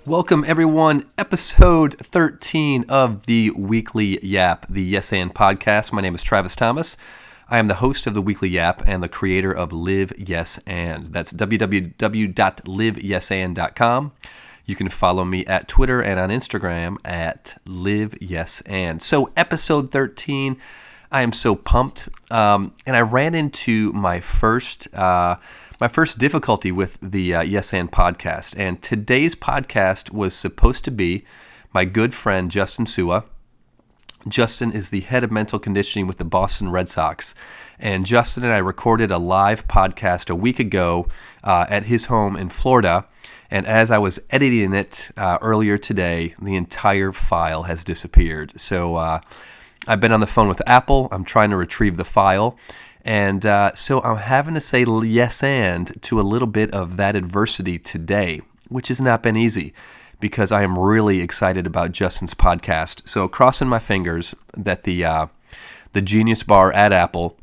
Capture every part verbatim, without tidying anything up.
Welcome everyone, episode thirteen of the Weekly Yap, the Yes And podcast. My name is Travis Thomas. I am the host of the Weekly Yap and the creator of Live Yes And. That's w w w dot live yes and dot com. You can follow me at Twitter and on Instagram at Live Yes And. So episode thirteen, I am so pumped. Um, and I ran into my first uh, my first difficulty with the uh, Yes And podcast. And today's podcast was supposed to be my good friend Justin Sua. Justin is the head of mental conditioning with the Boston Red Sox. And Justin and I recorded a live podcast a week ago uh, at his home in Florida. And as I was editing it uh, earlier today, the entire file has disappeared. So uh, I've been on the phone with Apple. I'm trying to retrieve the file. And uh, so I'm having to say yes and to a little bit of that adversity today, which has not been easy because I am really excited about Justin's podcast. So crossing my fingers that the uh, the Genius Bar at Apple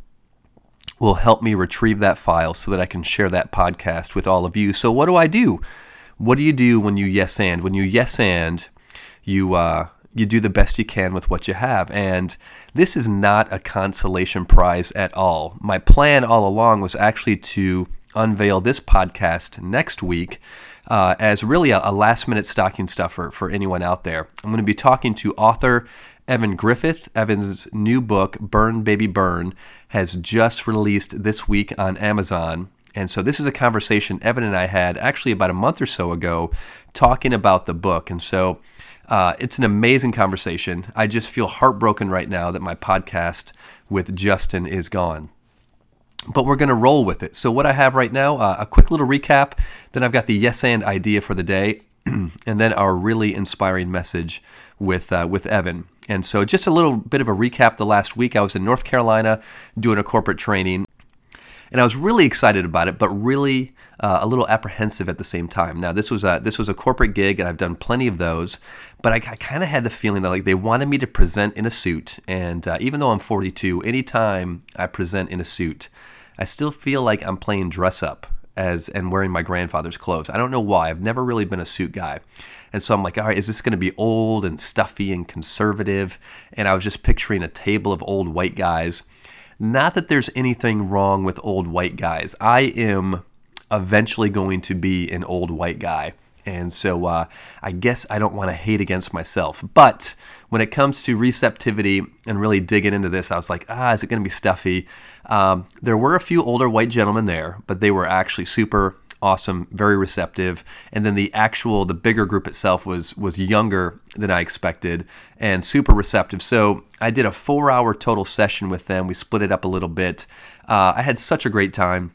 will help me retrieve that file so that I can share that podcast with all of you. So what do I do? What do you do when you yes and? When you yes and, you uh, you do the best you can with what you have. And this is not a consolation prize at all. My plan all along was actually to unveil this podcast next week uh, as really a, a last-minute stocking stuffer for anyone out there. I'm going to be talking to author Evan Griffith. Evan's new book, Burn Baby Burn, has just released this week on Amazon. And so this is a conversation Evan and I had actually about a month or so ago talking about the book. And so uh, it's an amazing conversation. I just feel heartbroken right now that my podcast with Justin is gone. But we're going to roll with it. So what I have right now, uh, a quick little recap. Then I've got the yes and idea for the day. And then our really inspiring message with uh, with Evan. And so just a little bit of a recap. The last week I was in North Carolina doing a corporate training. And I was really excited about it, but really uh, a little apprehensive at the same time. Now, this was a this was a corporate gig, and I've done plenty of those. But I, I kind of had the feeling that like they wanted me to present in a suit. And uh, even though I'm forty-two, anytime I present in a suit, I still feel like I'm playing dress up as and wearing my grandfather's clothes. I don't know why. I've never really been a suit guy. And so I'm like, all right, is this going to be old and stuffy and conservative? And I was just picturing a table of old white guys. Not that there's anything wrong with old white guys. I am eventually going to be an old white guy. And so uh, I guess I don't want to hate against myself. But when it comes to receptivity and really digging into this, I was like, ah, is it going to be stuffy? Um, there were a few older white gentlemen there, but they were actually super awesome, very receptive. And then the actual, the bigger group itself was was younger than I expected and super receptive. So I did a four-hour total session with them. We split it up a little bit. Uh, I had such a great time.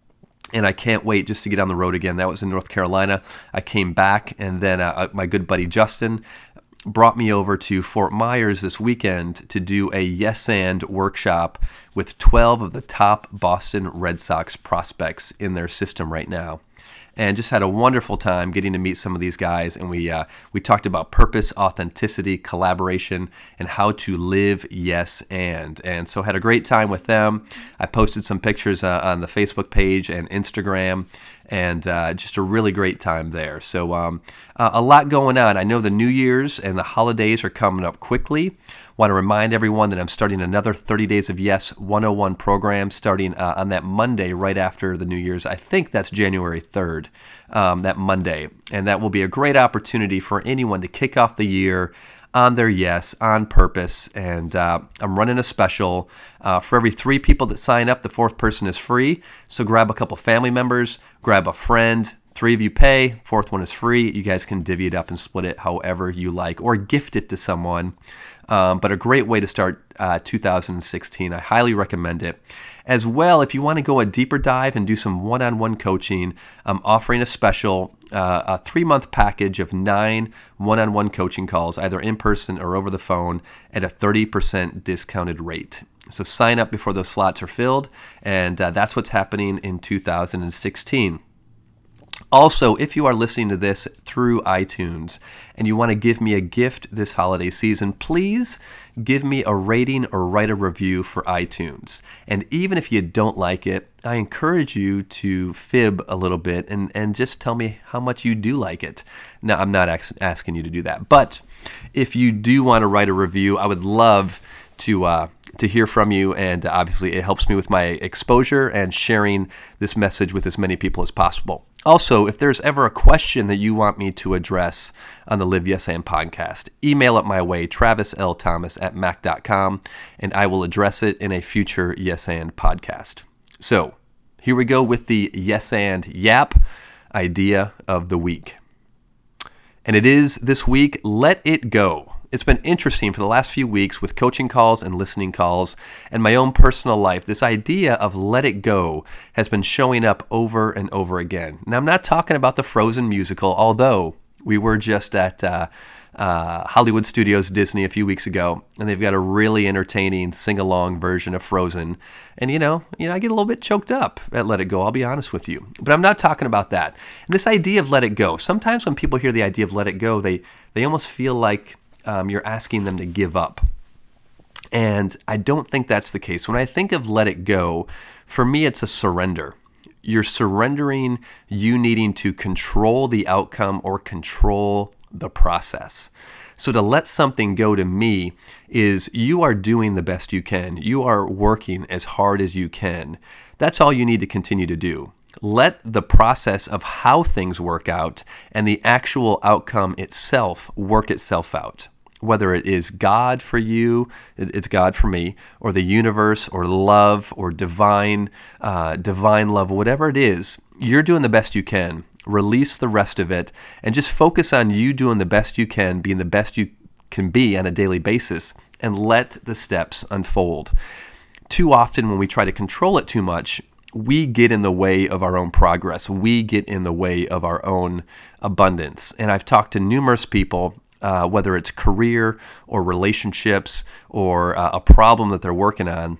And I can't wait just to get on the road again. That was in North Carolina. I came back, and then uh, my good buddy Justin brought me over to Fort Myers this weekend to do a Yes And workshop with twelve of the top Boston Red Sox prospects in their system right now. And just had a wonderful time getting to meet some of these guys. And we uh, we talked about purpose, authenticity, collaboration, and how to live yes and. And so had a great time with them. I posted some pictures uh, on the Facebook page and Instagram. And uh, just a really great time there. So um, uh, a lot going on. I know the New Year's and the holidays are coming up quickly. Want to remind everyone that I'm starting another thirty Days of Yes one oh one program starting uh, on that Monday right after the New Year's. I think that's January third, um, that Monday. And that will be a great opportunity for anyone to kick off the year on their yes, on purpose. And uh, I'm running a special. Uh, for every three people that sign up, the fourth person is free. So grab a couple family members, grab a friend. Three of you pay, fourth one is free. You guys can divvy it up and split it however you like or gift it to someone. Um, but a great way to start uh, two thousand sixteen. I highly recommend it. As well, if you want to go a deeper dive and do some one-on-one coaching, I'm offering a special uh, a three-month package of nine one-on-one coaching calls, either in person or over the phone, at a thirty percent discounted rate. So sign up before those slots are filled, and uh, that's what's happening in two thousand sixteen. Also, if you are listening to this through iTunes and you want to give me a gift this holiday season, please give me a rating or write a review for iTunes. And even if you don't like it, I encourage you to fib a little bit and, and just tell me how much you do like it. Now, I'm not ax- asking you to do that, but if you do want to write a review, I would love to uh, to hear from you, and obviously it helps me with my exposure and sharing this message with as many people as possible. Also, if there's ever a question that you want me to address on the Live Yes And podcast, email it my way, travis l thomas at mac dot com, and I will address it in a future Yes And podcast. So, here we go with the Yes And Yap idea of the week. And it is this week, let it go. It's been interesting for the last few weeks with coaching calls and listening calls and my own personal life. This idea of let it go has been showing up over and over again. Now, I'm not talking about the Frozen musical, although we were just at uh, uh, Hollywood Studios Disney a few weeks ago, and they've got a really entertaining sing-along version of Frozen. And, you know, you know, I get a little bit choked up at Let It Go, I'll be honest with you. But I'm not talking about that. And this idea of let it go, sometimes when people hear the idea of let it go, they, they almost feel like Um, you're asking them to give up. And I don't think that's the case. When I think of let it go, for me, it's a surrender. You're surrendering you needing to control the outcome or control the process. So to let something go to me is you are doing the best you can. You are working as hard as you can. That's all you need to continue to do. Let the process of how things work out and the actual outcome itself work itself out. Whether it is God for you, it's God for me, or the universe, or love, or divine, uh, divine love, whatever it is, you're doing the best you can. Release the rest of it, and just focus on you doing the best you can, being the best you can be on a daily basis, and let the steps unfold. Too often when we try to control it too much, we get in the way of our own progress. We get in the way of our own abundance. And I've talked to numerous people, uh, whether it's career or relationships or uh, a problem that they're working on,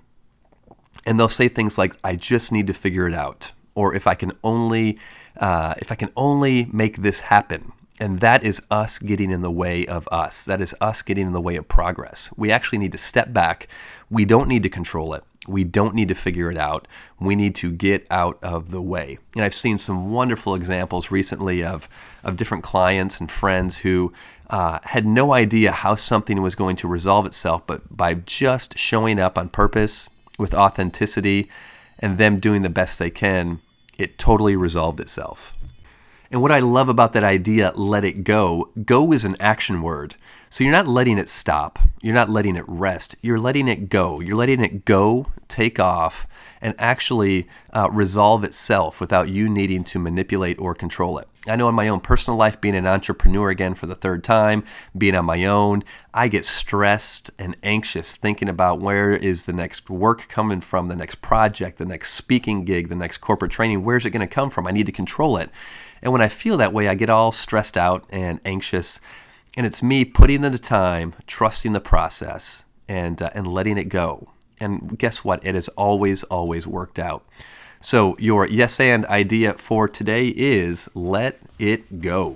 and they'll say things like, I just need to figure it out. Or if I can only, uh, if I can only make this happen. And that is us getting in the way of us. That is us getting in the way of progress. We actually need to step back. We don't need to control it. We don't need to figure it out. We need to get out of the way. And I've seen some wonderful examples recently of, of different clients and friends who uh, had no idea how something was going to resolve itself, but by just showing up on purpose with authenticity and them doing the best they can, it totally resolved itself. And what I love about that idea, let it go, go is an action word. So you're not letting it stop. You're not letting it rest. You're letting it go. You're letting it go, take off, and actually uh, resolve itself without you needing to manipulate or control it. I know in my own personal life, being an entrepreneur again for the third time, being on my own, I get stressed and anxious thinking about where is the next work coming from, the next project, the next speaking gig, the next corporate training. Where's it going to come from? I need to control it. And when I feel that way, I get all stressed out and anxious. And it's me putting in the time, trusting the process, and uh, and letting it go. And guess what? It has always, always worked out. So your yes and idea for today is let it go.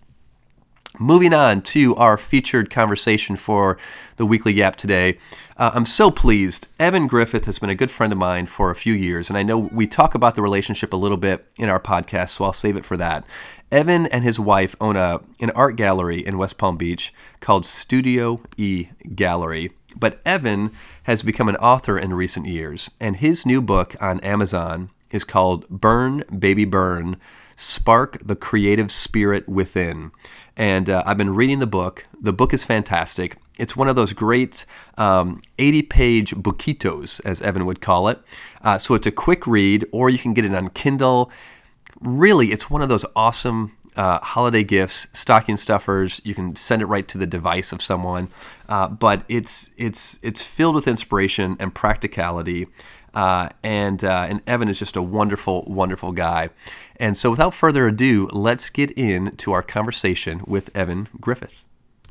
Moving on to our featured conversation for the Weekly Yap today. Uh, I'm so pleased. Evan Griffith has been a good friend of mine for a few years, and I know we talk about the relationship a little bit in our podcast, so I'll save it for that. Evan and his wife own a an art gallery in West Palm Beach called Studio E Gallery. But Evan has become an author in recent years, and his new book on Amazon is called Burn, Baby Burn, Spark the Creative Spirit Within. And uh, I've been reading the book. The book is fantastic. It's one of those great um, eighty-page bookitos, as Evan would call it. Uh, so it's a quick read, or you can get it on Kindle. Really, it's one of those awesome uh, holiday gifts, stocking stuffers. You can send it right to the device of someone. Uh, but it's it's it's filled with inspiration and practicality. Uh, and uh, and Evan is just a wonderful, wonderful guy. And so without further ado, let's get into our conversation with Evan Griffith.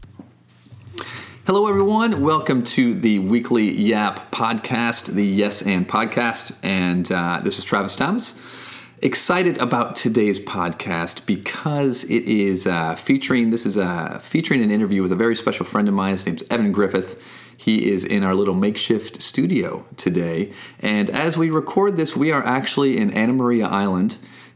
Hello, everyone. Welcome to the Weekly Yap podcast, the Yes and podcast. And uh, this is Travis Thomas. Excited about today's podcast because it is uh, featuring, this is uh, featuring an interview with a very special friend of mine. His name's Evan Griffith. He is in our little makeshift studio today. And as we record this, we are actually in Anna Maria Island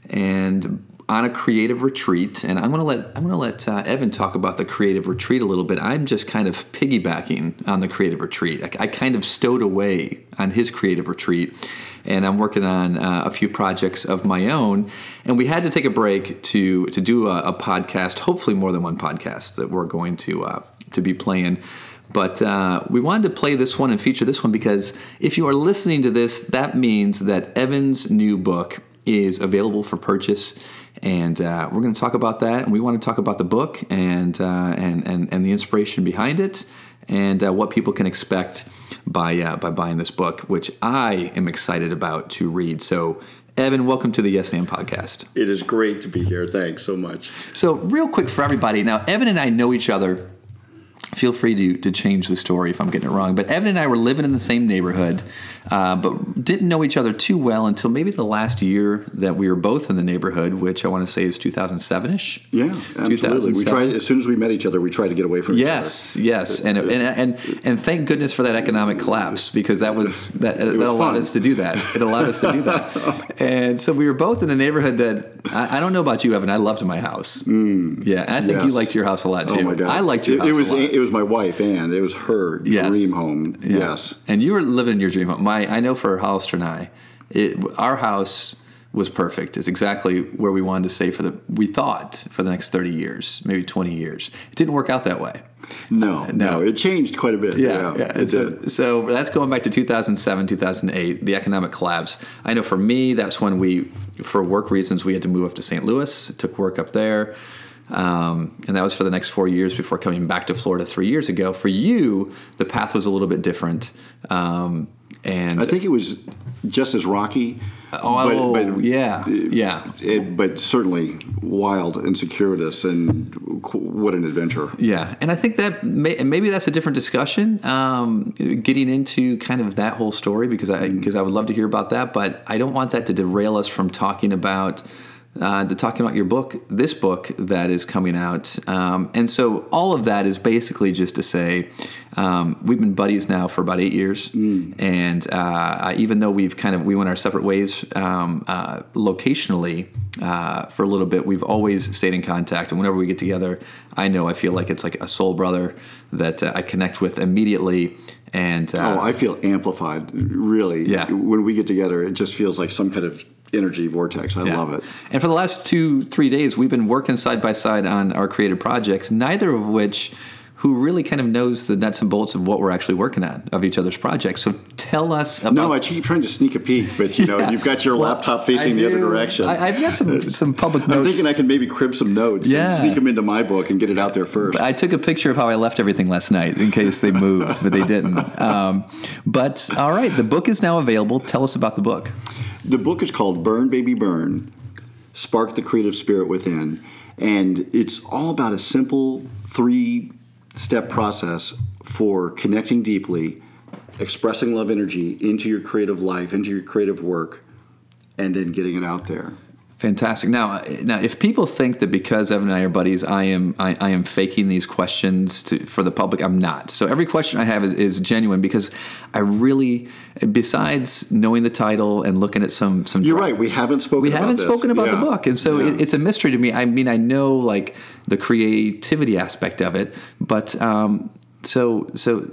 and on a creative retreat. And I'm going to let I'm going to let uh, Evan talk about the creative retreat a little bit. I'm just kind of piggybacking on the creative retreat. I, I kind of stowed away on his creative retreat. And I'm working on uh, a few projects of my own. And we had to take a break to to do a, a podcast, hopefully more than one podcast that we're going to uh, to be playing. But uh, we wanted to play this one and feature this one because if you are listening to this, that means that Evan's new book is available for purchase. And uh, we're going to talk about that. And we want to talk about the book and uh, and, and, and the inspiration behind it and uh, what people can expect by uh, by buying this book, which I am excited about to read. So, Evan, welcome to the Yes and Podcast. It is great to be here. Thanks so much. So, real quick for everybody. Now, Evan and I know each other. Feel free to, to change the story if I'm getting it wrong. But Evan and I were living in the same neighborhood, uh, but didn't know each other too well until maybe the last year that we were both in the neighborhood, which I want to say is two thousand seven-ish. Yeah, absolutely. We tried, as soon as we met each other, we tried to get away from yes, each other. Yes, yes. And, and and and thank goodness for that economic collapse because that was that, that was allowed fun. us to do that. It allowed us to do that. And so we were both in a neighborhood that, I, I don't know about you, Evan, I loved my house. Mm, yeah, and I think yes. you liked your house a lot too. Oh my God. I liked your it, house it was, a lot. It was my wife, Ann. It was her Yes. dream home. Yeah. Yes. And you were living in your dream home. My, I know for Hollister and I, it, our house was perfect. It's exactly where we wanted to stay for the, we thought, for the next thirty years, maybe twenty years. It didn't work out that way. No, no, it changed quite a bit. Yeah, yeah, yeah. it So, did. so that's going back to two thousand seven, two thousand eight, the economic collapse. I know for me, that's when we, for work reasons, we had to move up to Saint Louis. Took work up there. Um, and that was for the next four years before coming back to Florida three years ago. For you, the path was a little bit different. Um, and I think it was just as rocky. Oh, but, but, yeah, yeah. It, but certainly wild and circuitous, and what an adventure. Yeah, and I think that may, maybe that's a different discussion, um, getting into kind of that whole story, because I because I would love to hear about that, but I don't want that to derail us from talking about uh, to talking about your book, this book that is coming out. Um, and so all of that is basically just to say um, we've been buddies now for about eight years, mm. and uh, even though we've kind of we went our separate ways um, uh, locationally uh, for a little bit, we've always stayed in contact. And whenever we get together, I know I feel like it's like a soul brother that uh, I connect with immediately. And uh, oh, I feel amplified, really. Yeah. When we get together, it just feels like some kind of energy vortex. I yeah. love it. And for the last two, three days, we've been working side by side on our creative projects, neither of which who really kind of knows the nuts and bolts of what we're actually working on of each other's projects. So tell us about... No, I keep trying to sneak a peek, but you know, yeah. you've got your well, laptop facing I the do. other direction. I, I've got some some public notes. I'm thinking I can maybe crib some notes yeah. and sneak them into my book and get it out there first. I took a picture of how I left everything last night in case they moved, but they didn't. Um, but all right, the book is now available. Tell us about the book. The book is called Burn, Baby, Burn, Spark the Creative Spirit Within. And it's all about a simple three-step process for connecting deeply, expressing love energy into your creative life, into your creative work, and then getting it out there. Fantastic. Now, now, if people think that because Evan and I are buddies, I am I, I am faking these questions to, for the public, I'm not. So every question I have is, is genuine because I really, besides knowing the title and looking at some some. You're right. We haven't spoken. We about haven't this. spoken about yeah. the book, and so yeah. it, it's a mystery to me. I mean, I know like the creativity aspect of it, but um, so so.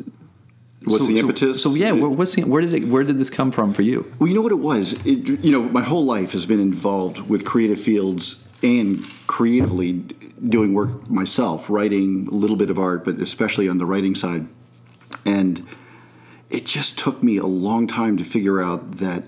What's so, the impetus? So, so yeah, where, what's the, where did it, where did this come from for you? Well, you know what it was. It, you know, my whole life has been involved with creative fields and creatively doing work myself, writing a little bit of art, but especially on the writing side. And it just took me a long time to figure out that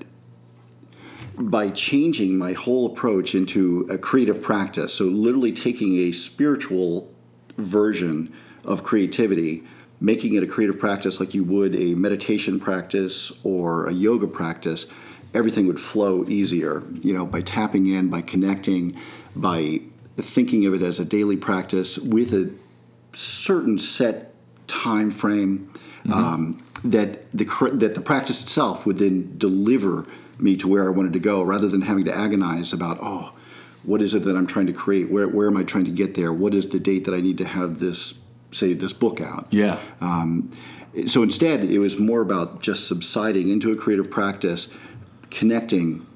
by changing my whole approach into a creative practice, so literally taking a spiritual version of creativity, making it a creative practice like you would a meditation practice or a yoga practice, everything would flow easier, you know, by tapping in, by connecting, by thinking of it as a daily practice with a certain set time frame. Mm-hmm. Um, that the that the practice itself would then deliver me to where I wanted to go, rather than having to agonize about, oh, what is it that I'm trying to create? Where where am I trying to get there? What is the date that I need to have this, say, this book out? Yeah. Um, so instead, it was more about just subsiding into a creative practice, connecting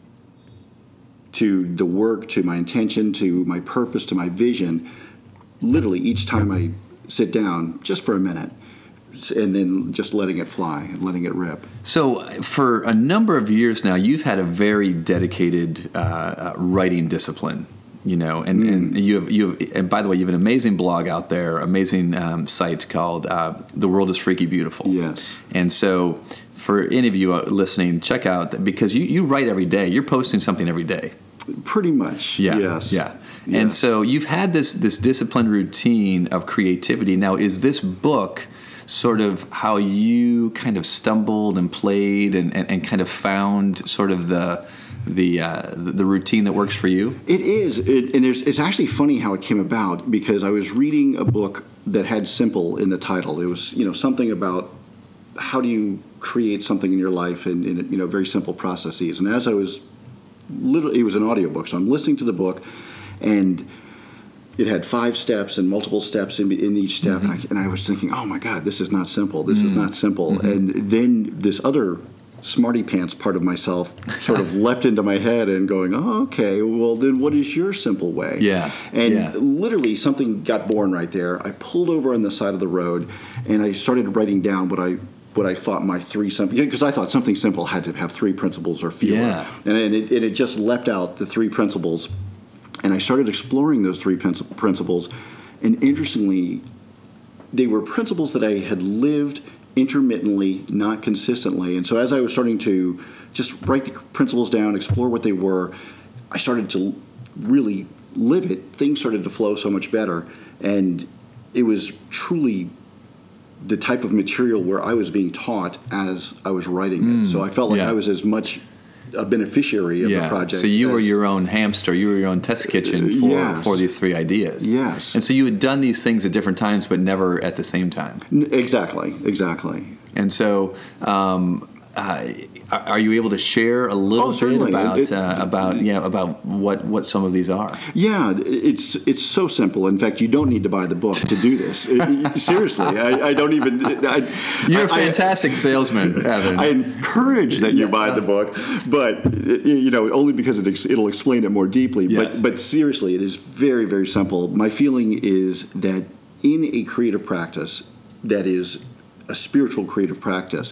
to the work, to my intention, to my purpose, to my vision, literally each time I sit down, just for a minute, and then just letting it fly and letting it rip. So for a number of years now, you've had a very dedicated uh, uh, writing discipline, you know, and, mm. and you have, you have, and by the way, you have an amazing blog out there, amazing um, site called uh, The World is Freaky Beautiful. Yes. And so for any of you listening, check out, because you, you write every day. You're posting something every day. Pretty much, yeah, yes. Yeah. Yes. And so you've had this this disciplined routine of creativity. Now, is this book sort of how you kind of stumbled and played and, and, and kind of found sort of the the uh, the routine that works for you? It is, it, and there's, it's actually funny how it came about, because I was reading a book that had simple in the title. It was, you know, something about how do you create something in your life in, in you know, very simple processes. And as I was literally, it was an audiobook, so I'm listening to the book, and it had five steps and multiple steps in, in each step, mm-hmm. and, I, and I was thinking, oh my God, this is not simple. This mm-hmm. is not simple. Mm-hmm. And then this other smarty pants part of myself sort of leapt into my head and going, oh, okay, well then what is your simple way? Yeah. And yeah. literally something got born right there. I pulled over on the side of the road, and I started writing down what I what I thought my three simple, because I thought something simple had to have three principles or fewer. Yeah. And, and it, it just leapt out the three principles. And I started exploring those three principles. And interestingly, they were principles that I had lived intermittently, not consistently. And so as I was starting to just write the principles down, explore what they were, I started to really live it. Things started to flow so much better. And it was truly the type of material where I was being taught as I was writing it. Mm, so I felt like yeah. I was as much a beneficiary of yeah. the project. So you as, were your own hamster, you were your own test kitchen for, yes. for these three ideas. Yes. And so you had done these things at different times, but never at the same time. Exactly, exactly. And so um, uh, are you able to share a little oh, bit about it, uh, about yeah about what, what some of these are? Yeah, it's it's so simple. In fact, you don't need to buy the book to do this. It, seriously, I, I don't even. I, You're a I, fantastic I, salesman, Evan. I encourage that you buy the book, but you know only because it, it'll explain it more deeply. Yes. But but seriously, it is very very simple. My feeling is that in a creative practice that is a spiritual creative practice,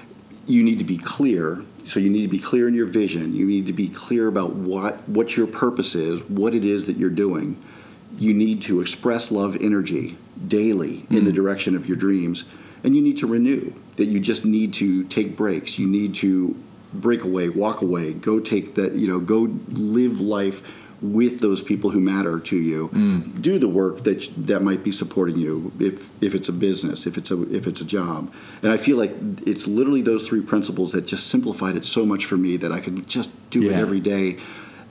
you need to be clear. So you need to be clear in your vision. You need to be clear about what, what your purpose is, what it is that you're doing. You need to express love energy daily in mm. the direction of your dreams. And you need to renew, that you just need to take breaks. You need to break away, walk away, go take that, you know, go live life with those people who matter to you. Mm. Do the work that that might be supporting you, if if it's a business, if it's a if it's a job. And I feel like it's literally those three principles that just simplified it so much for me that I could just do yeah. it every day,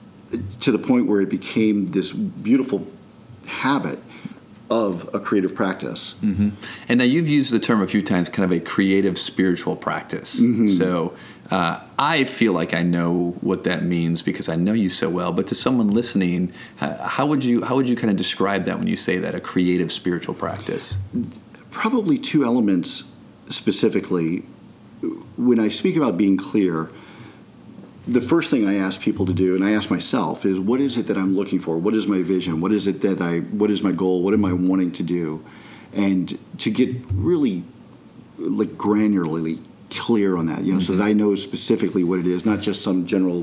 to the point where it became this beautiful habit of a creative practice. Mm-hmm. And now you've used the term a few times, kind of a creative spiritual practice. Mm-hmm. So uh, I feel like I know what that means because I know you so well. But to someone listening, how would you how would you kind of describe that when you say that, a creative spiritual practice? Probably two elements specifically. When I speak about being clear, the first thing I ask people to do, and I ask myself, is what is it that I'm looking for? What is my vision? What is it that I, what is my goal? What am I wanting to do? And to get really like granularly clear on that, you know, mm-hmm. so that I know specifically what it is, not just some general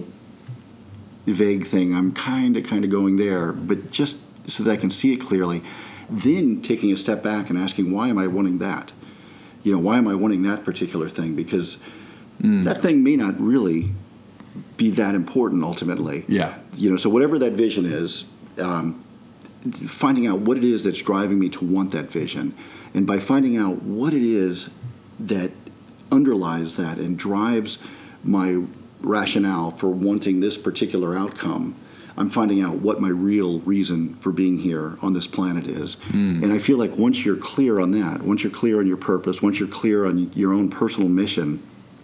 vague thing. I'm kind of, kind of going there, but just so that I can see it clearly. Then taking a step back and asking, why am I wanting that? You know, why am I wanting that particular thing? Because mm. that thing may not really be that important ultimately. Yeah. You know, so whatever that vision is, um, finding out what it is that's driving me to want that vision. And by finding out what it is that underlies that and drives my rationale for wanting this particular outcome, I'm finding out what my real reason for being here on this planet is. Mm. And I feel like once you're clear on that, once you're clear on your purpose, once you're clear on your own personal mission,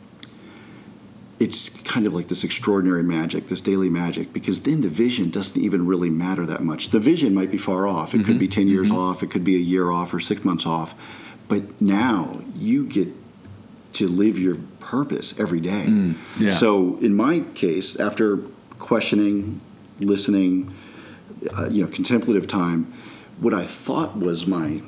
it's kind of like this extraordinary magic, this daily magic, because then the vision doesn't even really matter that much. The vision might be far off. It mm-hmm. could be ten years mm-hmm. off. It could be a year off or six months off. But now you get to live your purpose every day. Mm, yeah. So in my case, after questioning, listening, uh, you know, contemplative time, what I thought was my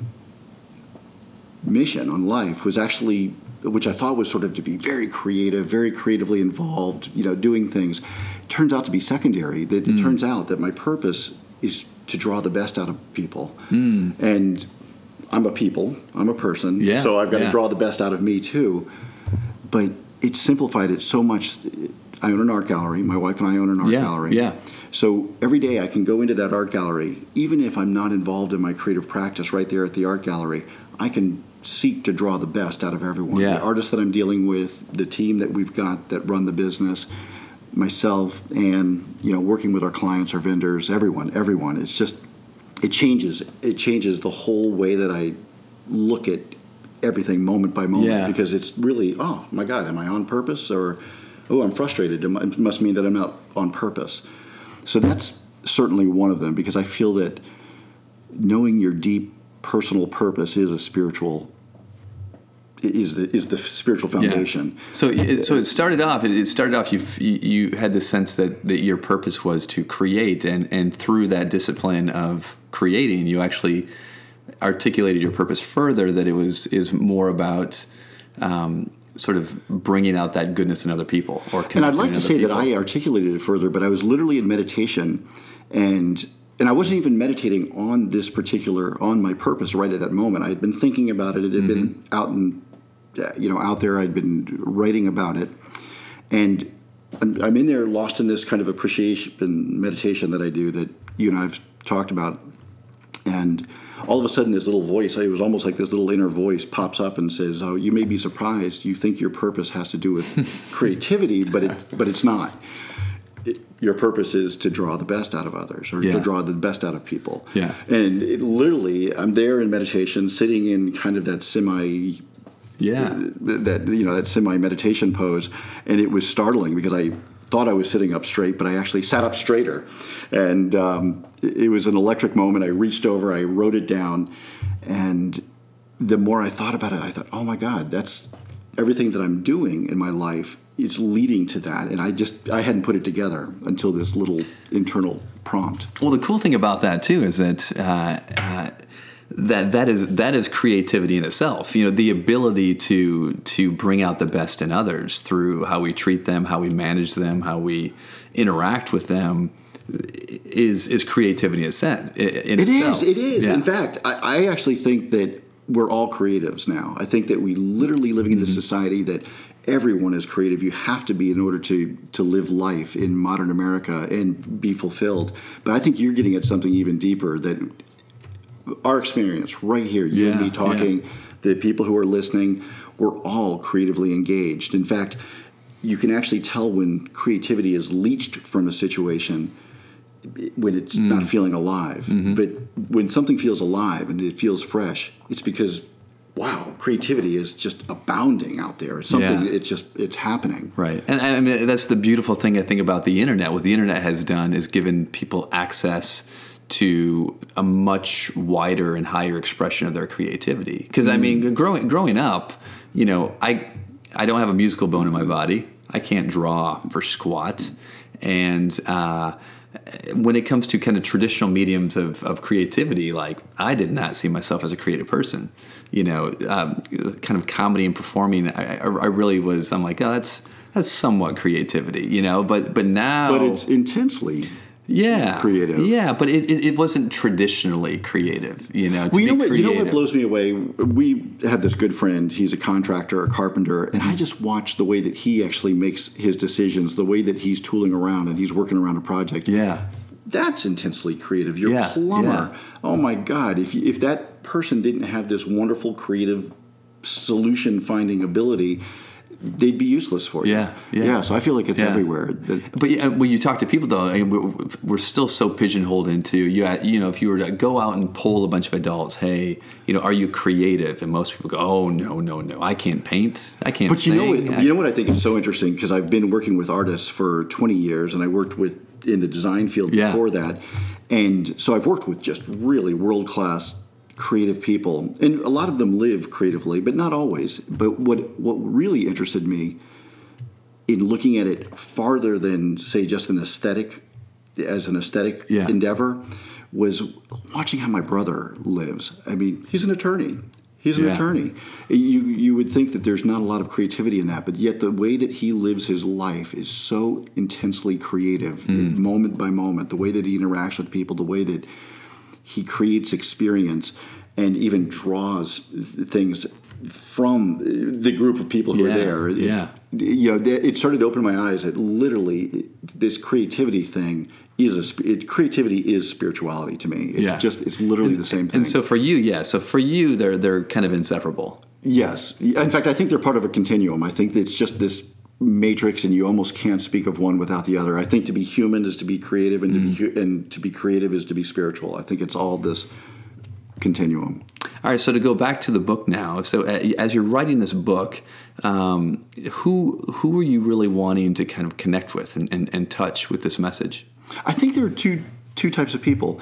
mission on life was actually, which I thought was sort of to be very creative, very creatively involved, you know, doing things, turns out to be secondary. That mm. It turns out that my purpose is to draw the best out of people. Mm. And I'm a people, I'm a person, yeah, so I've got yeah. to draw the best out of me too. But it simplified it so much. I own an art gallery. My wife and I own an art yeah, gallery. Yeah. So every day I can go into that art gallery, even if I'm not involved in my creative practice right there at the art gallery, I can seek to draw the best out of everyone. Yeah. The artists that I'm dealing with, the team that we've got that run the business, myself, and you know, working with our clients, our vendors, everyone, everyone. It's just, it changes. It changes the whole way that I look at everything moment by moment, yeah. because it's really, oh my God, am I on purpose? Or, oh, I'm frustrated. It must mean that I'm not on purpose. So that's certainly one of them, because I feel that knowing your deep personal purpose is a spiritual is the is the spiritual foundation. Yeah. So it, so it started off. It started off. You you had the sense that, that your purpose was to create, and and through that discipline of creating, you actually articulated your purpose further. That it was is more about um, sort of bringing out that goodness in other people. Or and I'd like to say people. that I articulated it further, but I was literally in meditation, and. And I wasn't even meditating on this particular, on my purpose right at that moment. I had been thinking about it. It had mm-hmm. been out and, you know, out there. I'd been writing about it. And I'm, I'm in there lost in this kind of appreciation meditation that I do that you and I have talked about. And all of a sudden this little voice, it was almost like this little inner voice pops up and says, oh, you may be surprised. You think your purpose has to do with creativity, but it, but it's not. It, your purpose is to draw the best out of others, or yeah. to draw the best out of people. Yeah. And it, literally, I'm there in meditation, sitting in kind of that semi, yeah, uh, that you know that semi meditation pose, and it was startling because I thought I was sitting up straight, but I actually sat up straighter, and um, it, it was an electric moment. I reached over, I wrote it down, and the more I thought about it, I thought, oh my God, that's everything that I'm doing in my life. It's leading to that, and I just I hadn't put it together until this little internal prompt. Well, the cool thing about that too is that uh, uh, that that is that is creativity in itself. You know, the ability to to bring out the best in others through how we treat them, how we manage them, how we interact with them is is creativity in a sense. In it itself. is. It is. Yeah. In fact, I, I actually think that we're all creatives now. I think that we literally living in a mm-hmm. society that. Everyone is creative. You have to be in order to to live life in modern America and be fulfilled. But I think you're getting at something even deeper, that our experience right here, you yeah, and me talking, yeah. the people who are listening, we're all creatively engaged. In fact, you can actually tell when creativity is leached from a situation when it's mm. not feeling alive. Mm-hmm. But when something feels alive and it feels fresh, it's because wow, creativity is just abounding out there. It's something, yeah. it's just, it's happening. Right. And I mean, that's the beautiful thing I think about the internet. What the internet has done is given people access to a much wider and higher expression of their creativity. Because, mm. I mean, growing growing up, you know, I I don't have a musical bone in my body. I can't draw for squat. And, uh, when it comes to kind of traditional mediums of, of creativity, like I did not see myself as a creative person. You know, um, kind of comedy and performing, I, I really was, I'm like, oh, that's that's somewhat creativity, you know, but but now... But it's intensely yeah, creative. Yeah, but it, it, it wasn't traditionally creative, you know, to well, you be know what, creative. You know what blows me away? We have this good friend, he's a contractor, a carpenter, and I just watch the way that he actually makes his decisions, the way that he's tooling around and he's working around a project. Yeah. That's intensely creative. Your yeah, plumber, yeah. oh my God, if if that person didn't have this wonderful creative solution-finding ability, they'd be useless for you. Yeah, yeah. Yeah, so I feel like it's Yeah. everywhere. That- But yeah, when you talk to people, though, I mean, we're, we're still so pigeonholed into you. You know, if you were to go out and poll a bunch of adults, hey, you know, are you creative? And most people go, oh no, no, no, I can't paint, I can't. But sing. you know what? I, You know what I think is so interesting, because I've been working with artists for twenty years, and I worked with in the design field Yeah. before that, and so I've worked with just really world class creative people, and a lot of them live creatively, but not always. But what what really interested me in looking at it farther than, say, just an aesthetic, as an aesthetic Yeah. endeavor, was watching how my brother lives. I mean, he's an attorney. He's an Yeah. attorney. You you would think that there's not a lot of creativity in that, but yet the way that he lives his life is so intensely creative, moment by moment. The way that he interacts with people, the way that he creates experience, and even draws things from the group of people who Yeah, are there. It- yeah. You know, it started to open my eyes that literally this creativity thing is a sp- it, creativity is spirituality to me. It's Yeah. just it's literally the same thing. and so for you, yeah. So for you, they're they're kind of inseparable. Yes. In fact, I think they're part of a continuum. I think it's just this matrix, and you almost can't speak of one without the other. I think to be human is to be creative, and to be hu- and to be creative is to be spiritual. I think it's all this continuum. All right, so to go back to the book now, so uh, as you're writing this book, um, who who are you really wanting to kind of connect with and, and, and touch with this message? I think there are two two types of people.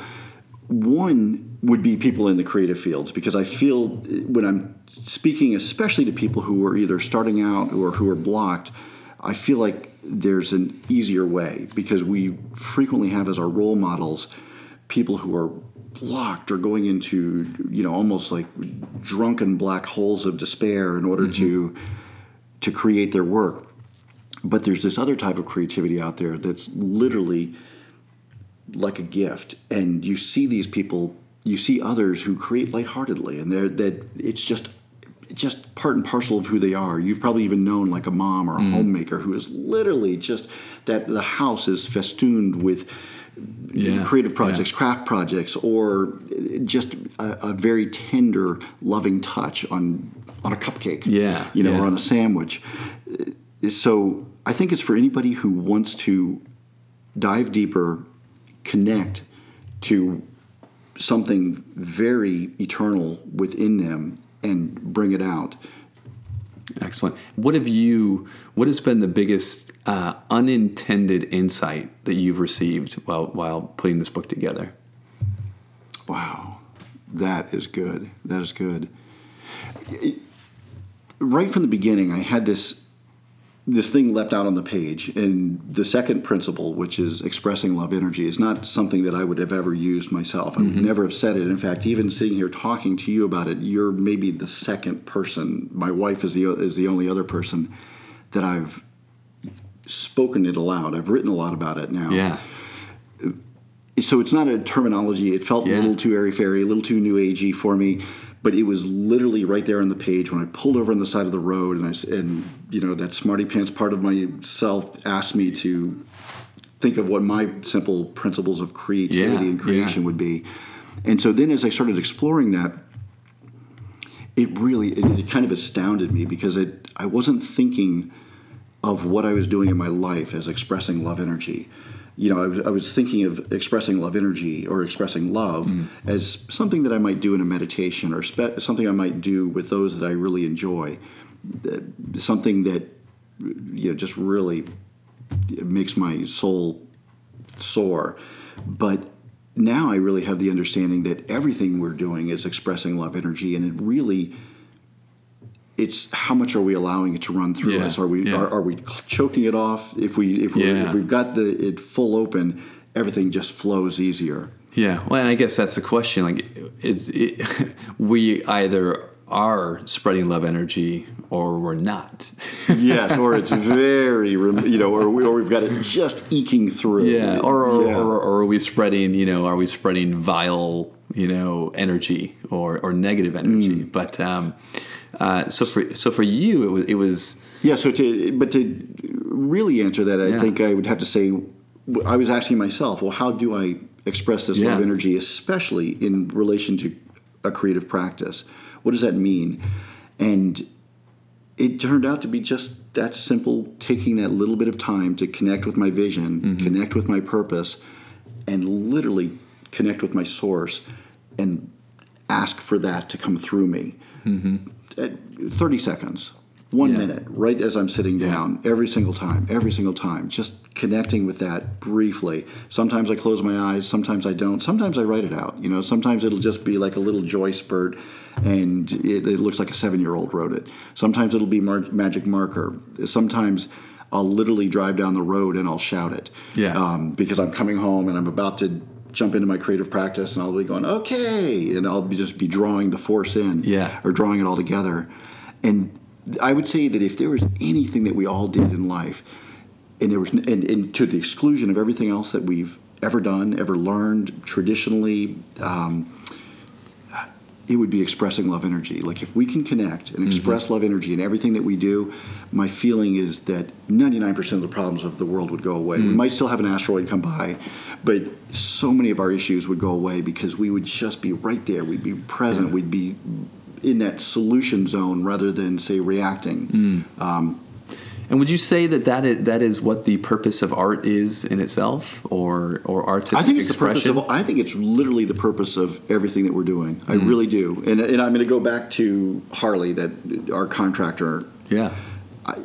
One would be people in the creative fields, because I feel when I'm speaking, especially to people who are either starting out or who are blocked, I feel like there's an easier way, because we frequently have as our role models people who are blocked or going into, you know, almost like drunken black holes of despair in order to to create their work. But there's this other type of creativity out there that's literally like a gift, and you see these people, you see others who create lightheartedly, and they're that it's just it's just part and parcel of who they are. You've probably even known like a mom or a homemaker who is literally just that the house is festooned with Yeah, creative projects, yeah. craft projects, or just a, a very tender, loving touch on on a cupcake, Yeah, you know, yeah. or on a sandwich. So I think it's for anybody who wants to dive deeper, connect to something very eternal within them, and bring it out. Excellent. What have you? What has been the biggest uh, unintended insight that you've received while while putting this book together? Wow, that is good. That is good. It- right from the beginning, I had this this thing leapt out on the page, and the second principle, which is expressing love energy, is not something that I would have ever used myself. I would never have said it. In fact, even sitting here talking to you about it, you're maybe the second person. My wife is the is the only other person that I've spoken it aloud. I've written a lot about it now. Yeah. So it's not a terminology. It felt Yeah. a little too airy-fairy, a little too new agey for me. But it was literally right there on the page when I pulled over on the side of the road, and I s- and you know that smarty pants part of myself asked me to think of what my simple principles of creativity Yeah, and creation yeah. would be. And so then, as I started exploring that, it really it, it kind of astounded me, because it I wasn't thinking of what I was doing in my life as expressing love energy. You know, I was, I was thinking of expressing love energy or expressing love Mm. as something that I might do in a meditation, or spe- something I might do with those that I really enjoy. Uh, Something that, you know, just really makes my soul soar. But now I really have the understanding that everything we're doing is expressing love energy, and it really, it's how much are we allowing it to run through Yeah, us? Are we yeah. are, are we choking it off? If we if we Yeah. if we've got the it full open, everything just flows easier. Yeah. Well, and I guess that's the question. Like, it's it, we either are spreading love energy or we're not. Yes, or it's very rem- you know, or we, or we've got it just eking through. Yeah. Or or, Yeah. or or are we spreading? You know, are we spreading vile, you know, energy or or negative energy? But um, uh, so for so for you, it was it was Yeah, so to but to really answer that, I Yeah. think I would have to say I was asking myself, well, how do I express this Yeah. love energy, especially in relation to a creative practice? What does that mean? And it turned out to be just that simple, taking that little bit of time to connect with my vision, mm-hmm. connect with my purpose, and literally connect with my source and ask for that to come through me. Mm-hmm. At thirty seconds, one yeah. minute, right as I'm sitting down, yeah. every single time, every single time, just connecting with that briefly. Sometimes I close my eyes, sometimes I don't. Sometimes I write it out. You know, sometimes it'll just be like a little joy spurt, and it, it looks like a seven-year-old wrote it. Sometimes it'll be mar- magic marker. Sometimes I'll literally drive down the road and I'll shout it. Yeah. Um, because I'm coming home and I'm about to jump into my creative practice, and I'll be going, okay, and I'll be just be drawing the force in, yeah. or drawing it all together. And I would say that if there was anything that we all did in life, and there was, and, and to the exclusion of everything else that we've ever done, ever learned traditionally, um, it would be expressing love energy. Like if we can connect and express mm-hmm. love energy in everything that we do, my feeling is that ninety-nine percent of the problems of the world would go away. Mm. We might still have an asteroid come by, but so many of our issues would go away because we would just be right there. We'd be present. Yeah. We'd be in that solution zone rather than, say, reacting. Mm. Um, and would you say that that is, that is what the purpose of art is in itself, or or artistic I think it's expression? The purpose of, I think it's literally the purpose of everything that we're doing. Mm. I really do. And, and I'm going to go back to Harley, that our contractor. Yeah. I,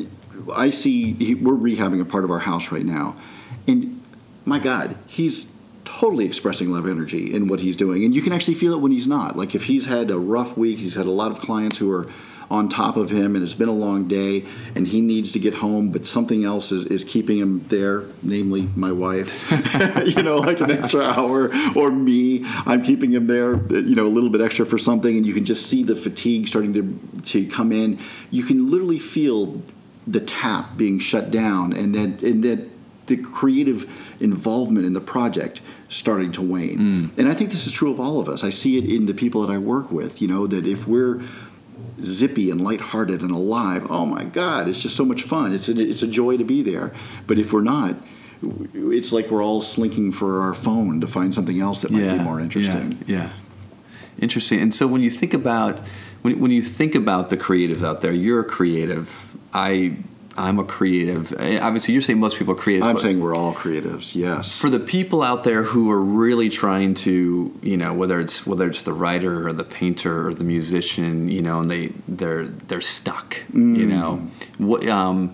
I see he, we're rehabbing a part of our house right now, and my God, he's totally expressing love energy in what he's doing, and you can actually feel it when he's not. Like if he's had a rough week, he's had a lot of clients who are on top of him, and it's been a long day, and he needs to get home, but something else is, is keeping him there, namely my wife. You know, like an extra hour, or me, I'm keeping him there, you know, a little bit extra for something, and you can just see the fatigue starting to to come in. You can literally feel the tap being shut down, and then and then the creative involvement in the project starting to wane. Mm. And I think this is true of all of us. I see it in the people that I work with, you know, that if we're zippy and lighthearted and alive, oh my God, it's just so much fun. It's a, it's a joy to be there. But if we're not, it's like we're all slinking for our phone to find something else that might yeah, be more interesting. Yeah, yeah. Interesting. And so when you think about when when you think about the creatives out there, you're a creative. I I'm a creative. Obviously, you're saying most people are creatives. I'm saying we're all creatives. Yes. For the people out there who are really trying to, you know, whether it's whether it's the writer or the painter or the musician, you know, and they they're they're stuck. Mm. You know, what um,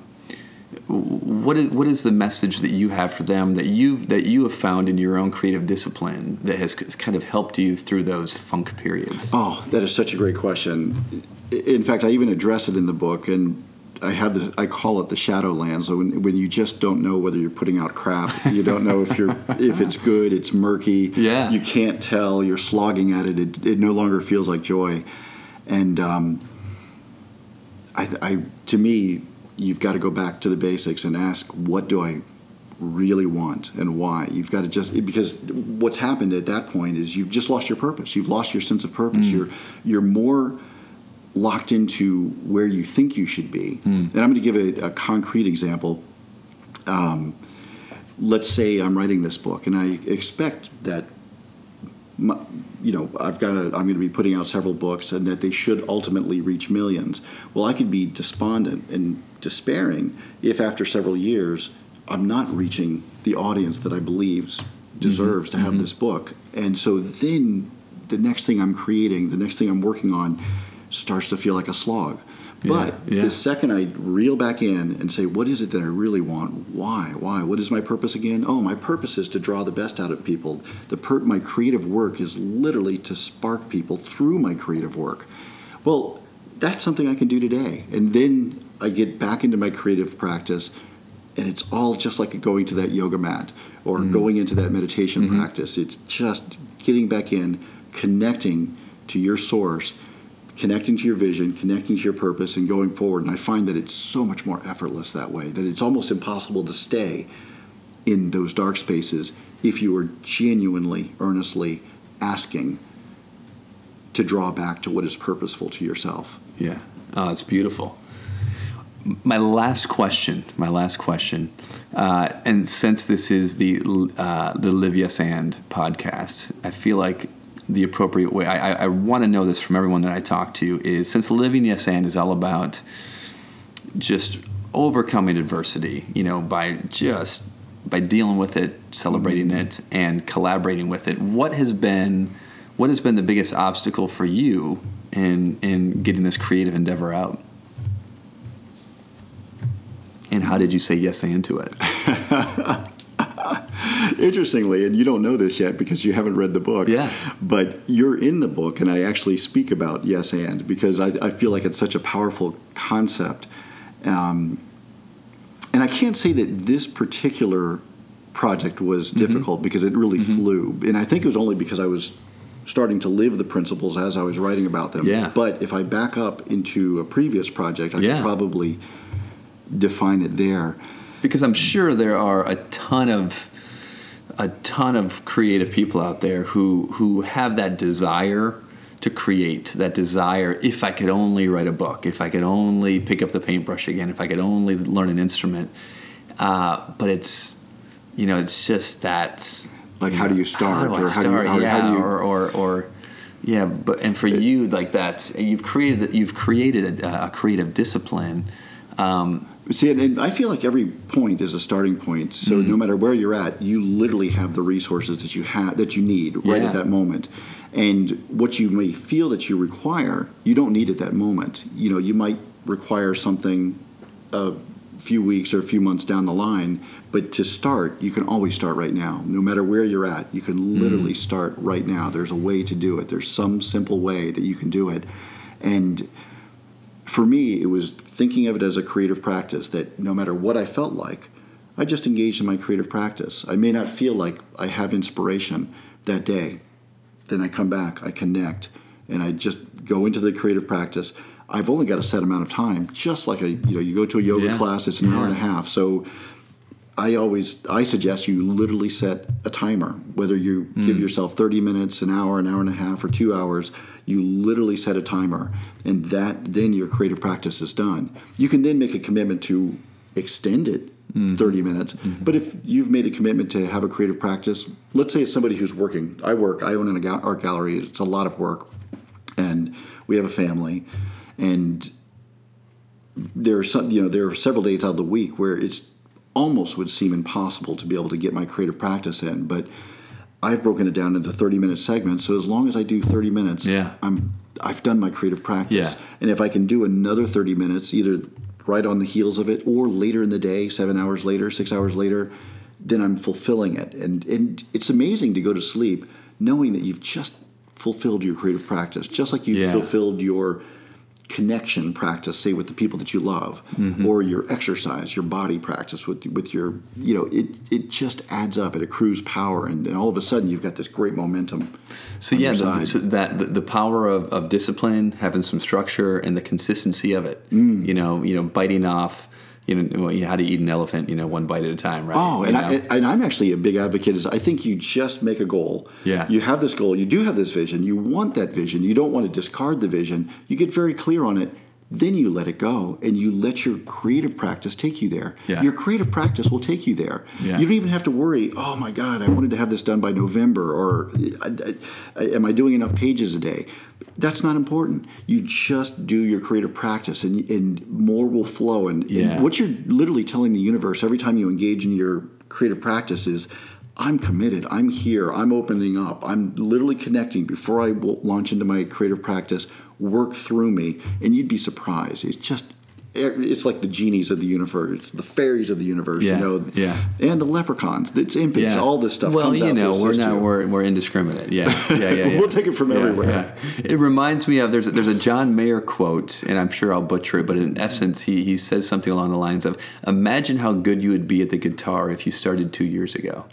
what is what is the message that you have for them that you that you have found in your own creative discipline that has kind of helped you through those funk periods? Oh, that is such a great question. In fact, I even address it in the book, and I have this. I call it the Shadowlands. So when, when you just don't know whether you're putting out crap, you don't know if you're if it's good, it's murky. Yeah. You can't tell. You're slogging at it. It, it no longer feels like joy. And um, I, I, to me, you've got to go back to the basics and ask, what do I really want and why? You've got to just, because what's happened at that point is you've just lost your purpose. You've lost your sense of purpose. Mm. You're you're more locked into where you think you should be. Mm. And I'm going to give a, a concrete example. Um, let's say I'm writing this book, and I expect that, my, you know, I've got a, I'm going to be putting out several books, and that they should ultimately reach millions. Well, I could be despondent and despairing if after several years I'm not reaching the audience that I believe deserves mm-hmm. to have mm-hmm. this book. And so then the next thing I'm creating, the next thing I'm working on, starts to feel like a slog. But yeah, yeah. the second I reel back in and say, what is it that I really want? Why? Why? What is my purpose again? Oh, my purpose is to draw the best out of people. The per- my creative work is literally to spark people through my creative work. Well, that's something I can do today. And then I get back into my creative practice, and it's all just like going to that yoga mat or mm. going into that meditation mm-hmm. practice. It's just getting back in, connecting to your source, connecting to your vision, connecting to your purpose, and going forward. And I find that it's so much more effortless that way, that it's almost impossible to stay in those dark spaces if you are genuinely, earnestly asking to draw back to what is purposeful to yourself. Yeah. Oh, it's beautiful. My last question, my last question, uh, and since this is the uh, the Live Yes And podcast, I feel like the appropriate way. I, I, I want to know this from everyone that I talk to is since Living Yes And is all about just overcoming adversity, you know, by just by dealing with it, celebrating mm-hmm. it, and collaborating with it. What has been what has been the biggest obstacle for you in in getting this creative endeavor out? And how did you say yes and to it? Interestingly, and you don't know this yet because you haven't read the book, yeah. but you're in the book, and I actually speak about yes and because I, I feel like it's such a powerful concept. Um, and I can't say that this particular project was difficult mm-hmm. because it really mm-hmm. flew. And I think it was only because I was starting to live the principles as I was writing about them. Yeah. But if I back up into a previous project, I yeah. could probably define it there. Because I'm sure there are a ton of a ton of creative people out there who who have that desire to create, that desire, if I could only write a book, if I could only pick up the paintbrush again, if I could only learn an instrument. Uh, but it's, you know, it's just that... Like, how do you start? How do I or start? How do you, how, yeah, how do you, or, or, or, yeah, but, and for it, you, like that, you've created, you've created a, a creative discipline. Um, See, and, and I feel like every point is a starting point. So mm-hmm. no matter where you're at, you literally have the resources that you have that you need right yeah. at that moment. And what you may feel that you require, you don't need at that moment. You know, you might require something a few weeks or a few months down the line, but to start, you can always start right now. No matter where you're at, you can literally mm. start right now. There's a way to do it. There's some simple way that you can do it. And for me, it was thinking of it as a creative practice that no matter what I felt like, I just engaged in my creative practice. I may not feel like I have inspiration that day. Then I come back, I connect, and I just go into the creative practice. I've only got a set amount of time, just like a you know you go to a yoga yeah. class, it's an yeah. hour and a half. So I always I suggest you literally set a timer, whether you mm. give yourself thirty minutes, an hour, an hour and a half, or two hours. You literally set a timer, and that then your creative practice is done. You can then make a commitment to extend it mm-hmm. thirty minutes. Mm-hmm. But if you've made a commitment to have a creative practice, let's say it's somebody who's working. I work. I own an art gallery. It's a lot of work, and we have a family, and there are some. You know, there are several days out of the week where it's almost would seem impossible to be able to get my creative practice in, but I've broken it down into thirty-minute segments. So as long as I do thirty minutes, yeah. I'm I've done my creative practice. Yeah. And if I can do another thirty minutes, either right on the heels of it or later in the day, seven hours later, six hours later, then I'm fulfilling it. And and it's amazing to go to sleep knowing that you've just fulfilled your creative practice, just like you yeah. fulfilled your connection practice, say with the people that you love, mm-hmm. or your exercise, your body practice with with your, you know, it it just adds up. It accrues power, and, and all of a sudden you've got this great momentum. So yeah, the, so that the, the power of, of discipline, having some structure, and the consistency of it. Mm. You know, you know, biting off. You know, well, you know, how to eat an elephant, you know, one bite at a time, right? Oh, and, you I, know? and I'm actually a big advocate. Is I think you just make a goal. Yeah. You have this goal. You do have this vision. You want that vision. You don't want to discard the vision. You get very clear on it. Then you let it go, and you let your creative practice take you there. Yeah. Your creative practice will take you there. Yeah. You don't even have to worry, oh, my God, I wanted to have this done by November, or I, I, am I doing enough pages a day? That's not important. You just do your creative practice, and, and more will flow. And, yeah. and what you're literally telling the universe every time you engage in your creative practice is, I'm committed. I'm here. I'm opening up. I'm literally connecting before I launch into my creative practice. Work through me, and you'd be surprised. It's just, it's like the genies of the universe, the fairies of the universe, yeah, you know, yeah. and the leprechauns, it's impies, yeah. all this stuff well, comes you out. know, we're not, you. we're, we're indiscriminate. Yeah, yeah, yeah. yeah. We'll take it from yeah, everywhere. Yeah. It reminds me of, there's, there's a John Mayer quote, and I'm sure I'll butcher it, but in essence, he, he says something along the lines of, imagine how good you would be at the guitar if you started two years ago.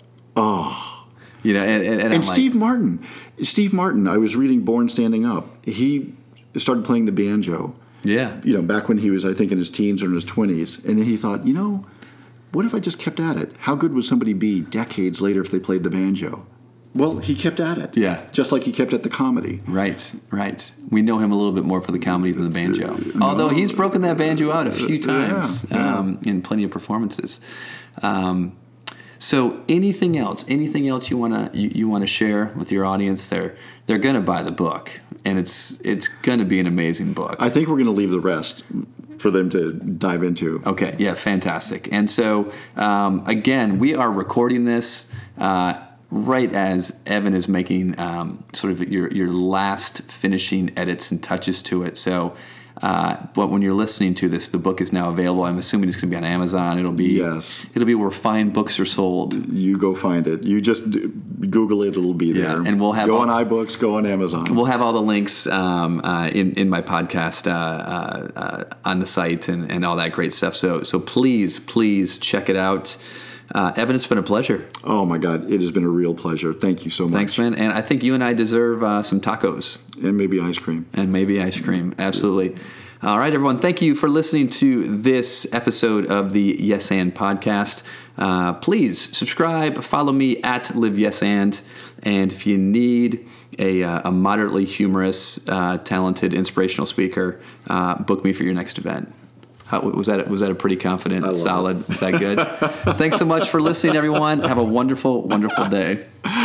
Oh. You know, and, and, and, and Steve like, Martin, Steve Martin, I was reading Born Standing Up. He started playing the banjo. Yeah. You know, back when he was, I think, in his teens or in his twenties. And then he thought, you know, what if I just kept at it? How good would somebody be decades later if they played the banjo? Well, he kept at it. Yeah. Just like he kept at the comedy. Right, right. We know him a little bit more for the comedy than the banjo. Uh, Although he's broken that banjo out a few times yeah, yeah. Um, in plenty of performances. Um, So anything else, anything else you wanna you, you wanna share with your audience? They're they're gonna buy the book, and it's it's gonna be an amazing book. I think we're going to leave the rest for them to dive into. Okay, yeah, fantastic. And so um, again, we are recording this uh, right as Evan is making um, sort of your your last finishing edits and touches to it. So. Uh, but when you're listening to this, the book is now available. I'm assuming it's going to be on Amazon. It'll be yes. It'll be where fine books are sold. You go find it. You just d- Google it; it'll be there. Yeah, and we'll have go all, on iBooks, go on Amazon. We'll have all the links um, uh, in in my podcast uh, uh, uh, on the site and, and all that great stuff. So so please please check it out. Uh, Evan, it's been a pleasure. Oh my God, it has been a real pleasure. Thank you so much. Thanks, man. And I think you and I deserve uh, some tacos and maybe ice cream. And maybe ice cream. Absolutely. All right, everyone. Thank you for listening to this episode of the Yes And podcast. Uh, please subscribe, follow me at Live Yes And, and if you need a, uh, a moderately humorous, uh, talented, inspirational speaker, uh, book me for your next event. How, was that was that a pretty confident, solid? Was that good? Thanks so much for listening, everyone. Have a wonderful, wonderful day.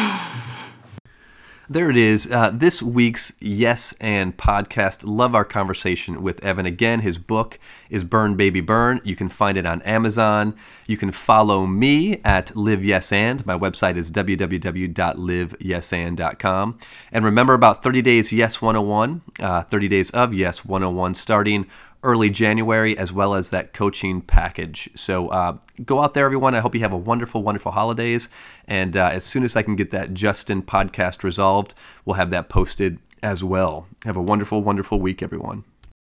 There it is. Uh, this week's Yes And podcast. Love our conversation with Evan. Again, his book is Burn Baby Burn. You can find it on Amazon. You can follow me at Live Yes And. My website is w w w dot live yes and dot com. And remember about thirty days Yes one oh one, uh, thirty days of Yes one oh one starting early January, as well as that coaching package. So uh, go out there, everyone. I hope you have a wonderful, wonderful holidays. And uh, as soon as I can get that Justin podcast resolved, we'll have that posted as well. Have a wonderful, wonderful week, everyone.